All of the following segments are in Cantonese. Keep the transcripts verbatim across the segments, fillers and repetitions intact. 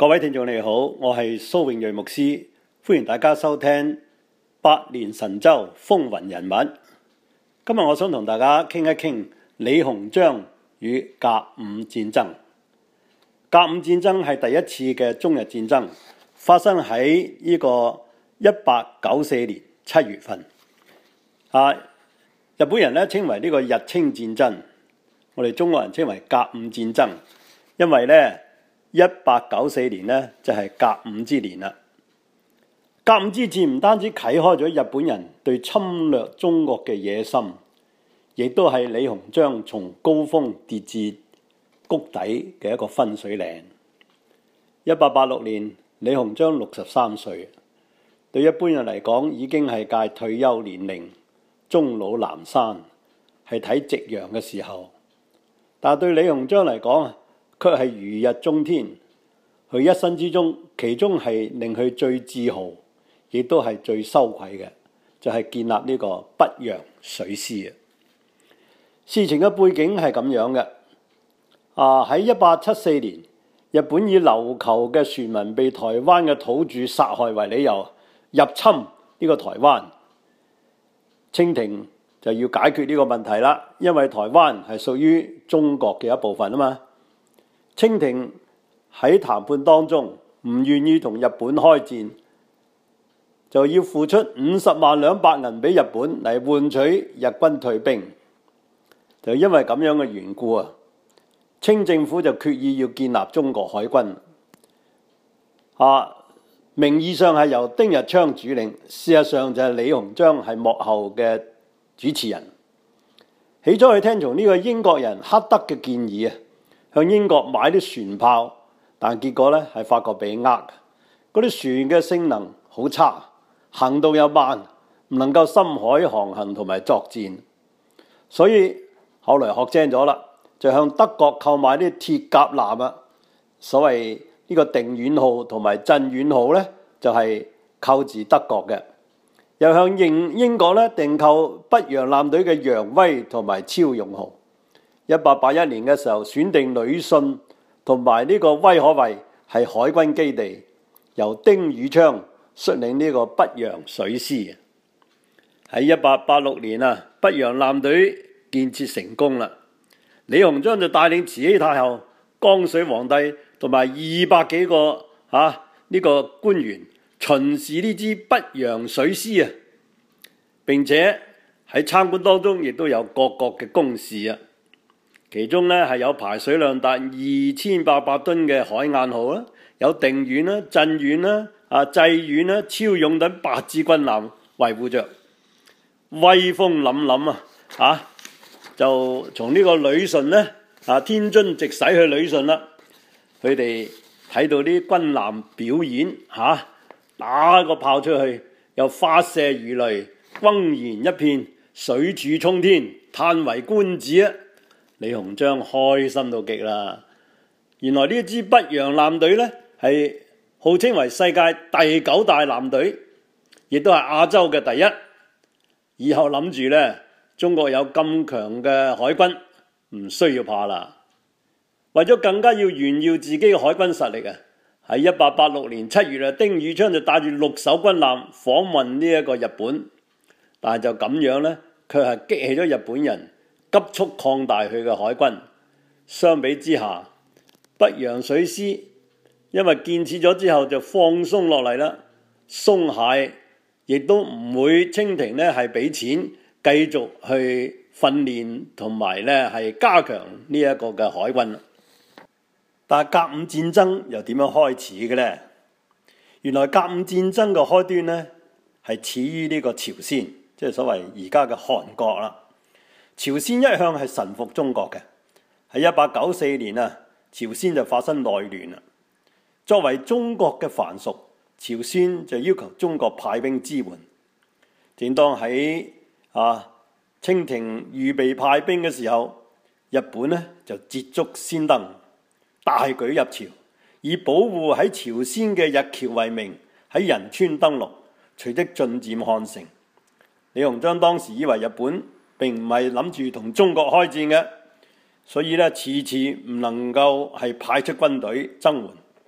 各位聽眾你好，我係蘇永瑞牧師，歡迎大家收聽百年神州風雲人物。今日我想同大家傾一傾李鴻章與甲午戰爭。甲午戰爭係第一次嘅中日戰爭，發生喺呢個一八九四年七月份。啊，日本人咧稱為呢個日清戰爭，我哋中國人稱為甲午戰爭，因為咧一八九四年呢，就係甲午之年啦。甲午之戰唔單止啟開咗日本人對侵略中國嘅野心，亦都係李鴻章從高峰跌至谷底嘅一個分水嶺。一八八六年，李鴻章六十三歲，對一般人嚟講已經係屆退休年齡，終老南山，係睇夕陽嘅時候。但係對李鴻章嚟講啊，卻係如日中天。佢一生之中，其中係令佢最自豪，亦都係最羞愧嘅，就係、是、建立呢個北洋水師啊。事情嘅背景係咁樣嘅。啊，喺一八七四年，日本以琉球嘅船民被台灣嘅土著殺害為理由，入侵呢個台灣。清廷就要解決呢個問題啦，因為台灣係屬於中國嘅一部分啊嘛。清廷喺談判當中唔願意同日本開戰，就要付出五十萬兩白銀俾日本嚟換取日軍退兵。就因為咁樣嘅緣故啊，清政府就決意要建立中國海軍。啊，名義上係由丁日昌主領，事實上就係李鴻章係幕後嘅主持人。起初佢聽從呢個英國人赫德嘅建議啊，向英國買啲船炮，但結果咧係發覺被呃，嗰啲船嘅性能好差，行動又慢，唔能夠深海航行同埋作戰，所以後來學精咗啦，就向德國購買啲鐵甲艦啊，所謂呢個定遠號同埋鎮遠號咧，就係購自德國嘅，又向英英國咧訂購北洋艦隊嘅揚威同埋超勇號。一八八一年嘅時候，選定旅順同埋呢個威可衛係海軍基地，由丁汝昌率領呢個北洋水師。喺一八八六年啊，北洋艦隊建設成功啦。李鴻章就帶領慈禧太后、光緒皇帝同埋二百幾個啊呢個官員巡視呢支北洋水師啊，並且喺參觀當中亦都有各國嘅公使啊。其中咧係有排水量達二千八百噸嘅海晏號啦，有定遠啦、鎮遠啦、啊濟遠啦、超勇等八支軍艦維護着，威風凜凜啊！啊，就從呢個旅順咧啊天津直駛去旅順啦。佢哋睇到啲軍艦表演嚇、啊，打個炮出去，又發射魚雷，轟然一片，水柱衝天，嘆為觀止啊！李鴻章開心到極啦！原來呢一支北洋艦隊呢，係號稱為世界第九大艦隊，亦都係亞洲嘅第一。以後諗住呢，中國有咁強嘅海軍，唔需要怕啦。為咗更加要炫耀自己嘅海軍實力啊，喺一八八六年七月啊，丁汝昌就帶住六艘軍艦訪問呢一個日本，但係就咁樣呢，卻係激起咗日本人急速擴大佢嘅海軍。相比之下，北洋水師因為建設咗之後就放鬆落嚟啦，鬆懈，亦都唔會清廷呢係俾錢繼續去訓練同埋呢係加強呢一個嘅海軍。但係甲午戰爭又點樣開始嘅呢？原來甲午戰爭嘅開端呢係始於呢個朝鮮，即係所謂而家嘅韓國啦。朝鮮一向係臣服中國嘅，喺一八九四年啊，朝鮮就發生內亂啦。作為中國嘅藩屬，朝鮮就要求中國派兵支援。正當喺啊清廷預備派兵嘅時候，日本呢就捷足先登，大舉入朝，以保護喺朝鮮嘅日僑為名，喺仁川登陸，隨即進佔漢城。李鴻章當時以為日本並唔係諗住同中國開戰嘅，所以咧遲遲唔能夠係派出軍隊增援。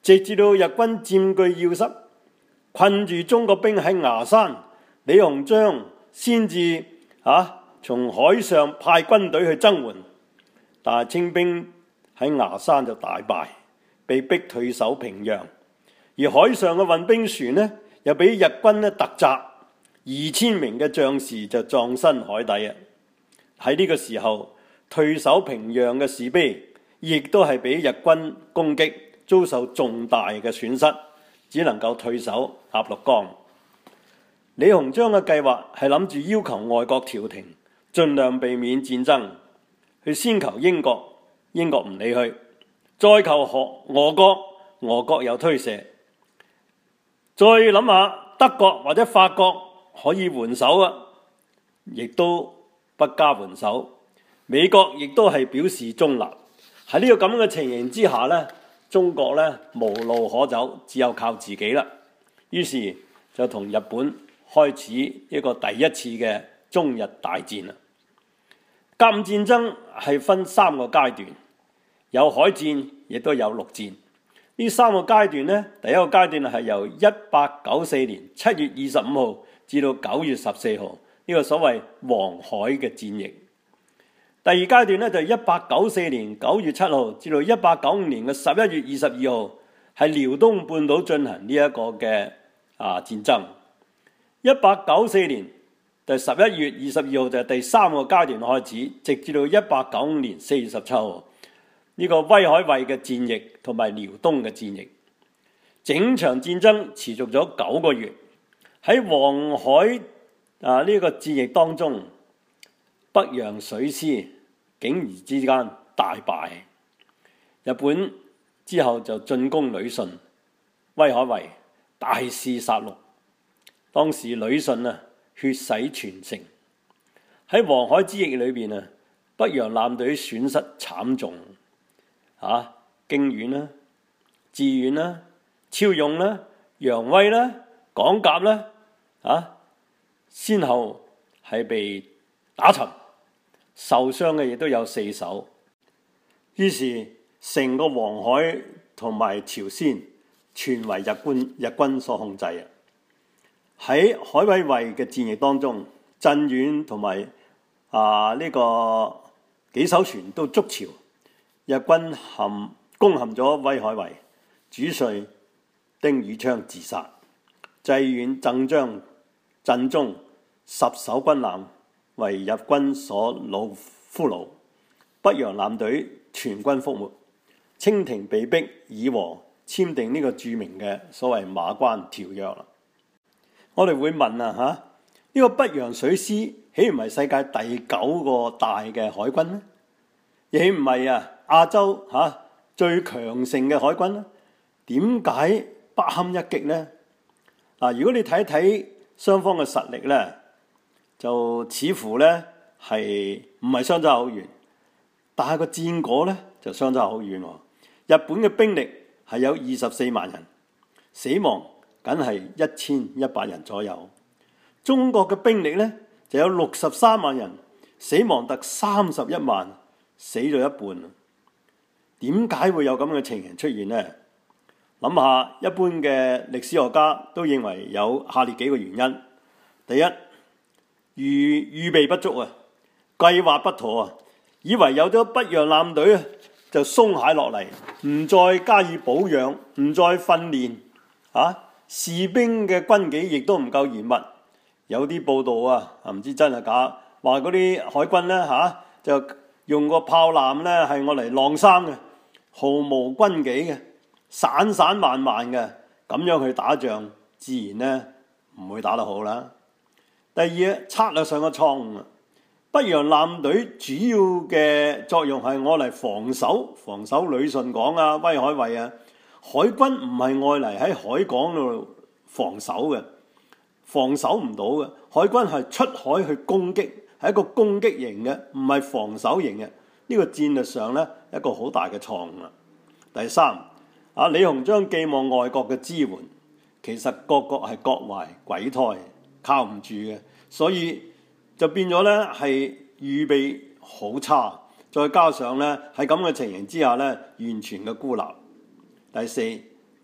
直至到日軍佔據要塞，困住中國兵喺崖山，李鴻章先至啊從海上派軍隊去增援，但係清兵喺崖山就大敗，被逼退守平壤。而海上嘅運兵船呢，又俾日軍咧突襲，二千名嘅將士就葬身海底啊！喺呢個時候，退守平壤嘅士兵亦都係俾日軍攻擊，遭受重大嘅損失，只能夠退守鴨綠江。李鴻章嘅計劃係諗住要求外國調停，盡量避免戰爭。佢先求英國，英國唔理佢；再求俄國，俄國又推卸。再諗下德國或者法國可以援手啊，亦都不加援手。美國亦都係表示中立。喺呢個咁嘅情形之下呢，中國呢無路可走，只有靠自己啦。於是就同日本開始一個第一次嘅中日大戰啦。甲午戰爭係分三個階段，有海戰，亦都有陸戰。呢三個階段呢，第一個階段係由一八九四年七月二十五號至到九月十四號，呢個所謂黃海嘅戰役。第二階段呢，就係一八九四年九月七號至到一八九五年嘅十一月二十二號，係遼東半島進行呢一個嘅啊戰爭。一八九四年第十一月二十二號就係第三個階段開始，直至到一八九五年四月十七號。呢個威海衛嘅戰役同埋遼東嘅戰役，整場戰爭持續咗九個月。喺黃海啊呢個戰役當中，北洋水師竟然之間大敗，日本之後就進攻旅順，威海衛大肆殺戮。當時旅順啊血洗全城。喺黃海之役裏邊啊，北洋艦隊損失慘重。啊，經遠啦、致遠啦、超勇啦、揚威啦、廣甲啦，啊，先後係被打沉，受傷嘅亦都有四艘。於是成個黃海同埋朝鮮全為日軍日軍所控制啊！喺海威衛嘅戰役當中，鎮遠同埋啊呢、這個幾艘船都築巢。日軍陷攻陷咗威海衛，主帥丁汝昌自殺，濟遠、鎮江、鎮中十艘軍艦為日軍所擄俘虜，北洋艦隊全軍覆沒，清廷被逼以和簽訂呢個著名嘅所謂馬關條約啦。我哋會問啊，吓、這、呢個北洋水師豈唔係世界第九個大嘅海軍呢？豈唔係啊？亞洲嚇、啊、最強盛嘅海軍咧，點解不堪一擊呢？嗱、啊，如果你睇一睇雙方嘅實力呢，就似乎呢係唔係相差好遠，但係個戰果呢就相差好遠喎。日本嘅兵力係有二十四萬人，死亡僅係一千一百人左右。中國嘅兵力呢就有六十三萬人，死亡達三十一萬，死咗一半。點解會有咁嘅情形出現呢？諗下，一般嘅歷史學家都認為有下列幾個原因。第一，預預備不足啊，計劃不妥啊，以為有咗北洋艦隊啊，就鬆懈落嚟，唔再加以保養，唔再訓練啊，士兵嘅軍紀亦都唔夠嚴密。有啲報道啊，唔知真係假，話嗰啲海軍咧嚇、啊、就用個炮艦咧係我嚟晾衫嘅，毫無軍紀嘅，散散漫漫嘅，咁樣去打仗，自然咧唔會打得好啦。第二，策略上嘅錯誤啊，北洋艦隊主要嘅作用係我嚟防守，防守旅順港啊、威海衛啊，海軍唔係愛嚟喺海港度防守嘅，防守唔到嘅，海軍係出海去攻擊。係一個攻擊型嘅，唔係防守型嘅。呢、這個戰略上咧一個好大嘅錯誤啦。第三，啊李鴻章寄望外國嘅支援，其實各國係各懷鬼胎，靠唔住嘅，所以就變咗咧係預備好差，再加上咧喺咁嘅情形之下咧，完全嘅孤立。第四，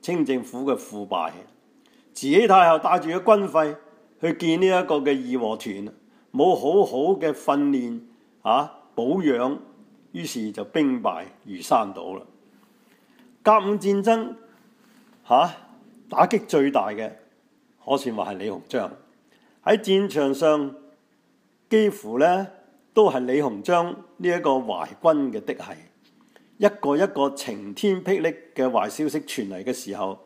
清政府嘅腐敗。慈禧太后帶住嘅軍費去見呢一個嘅義和團，冇好好嘅訓練啊保養，於是就兵敗如山倒啦。甲午戰爭嚇、啊、打擊最大嘅，可算話係李鴻章。喺戰場上幾乎咧都係李鴻章呢一個淮軍嘅嫡系。一個一個晴天霹靂嘅壞消息傳嚟嘅時候，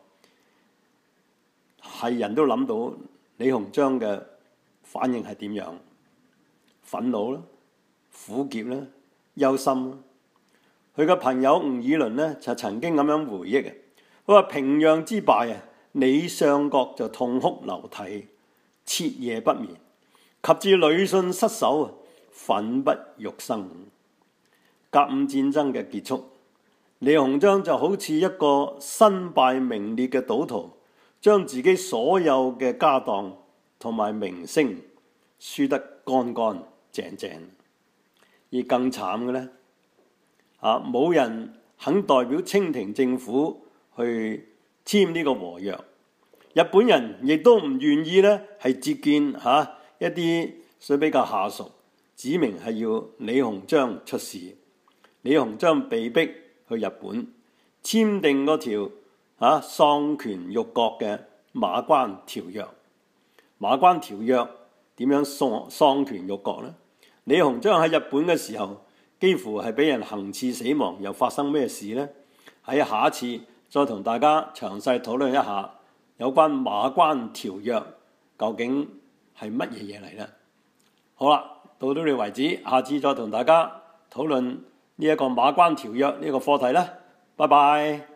係人都諗到李鴻章嘅反應係點樣？憤怒啦、苦澀啦、憂心啦。佢嘅朋友吳以倫呢，就曾經咁樣回憶嘅，佢話平壤之敗啊，李相國就痛哭流涕，徹夜不眠，及至旅順失守啊，奮不欲生。甲午戰爭嘅結束，李鴻章就好似一個身敗名裂嘅賭徒，將自己所有嘅家當同埋名聲輸得乾乾淨淨。而更慘嘅呢，啊冇人肯代表清廷政府去簽呢個和約，日本人亦都唔願意呢係接見嚇、啊、一啲所以比較下屬，指明係要李鴻章出使。李鴻章被逼去日本簽訂嗰條啊喪權辱國嘅馬關條約。馬關條約點樣喪喪權辱國呢？李鴻章喺日本嘅時候，幾乎係俾人行刺死亡，又發生咩事呢？喺下一次再同大家詳細討論一下有關馬關條約究竟係乜嘢嘢嚟呢？好啦，到呢度為止，下次再同大家討論呢一個馬關條約呢個課題啦，拜拜。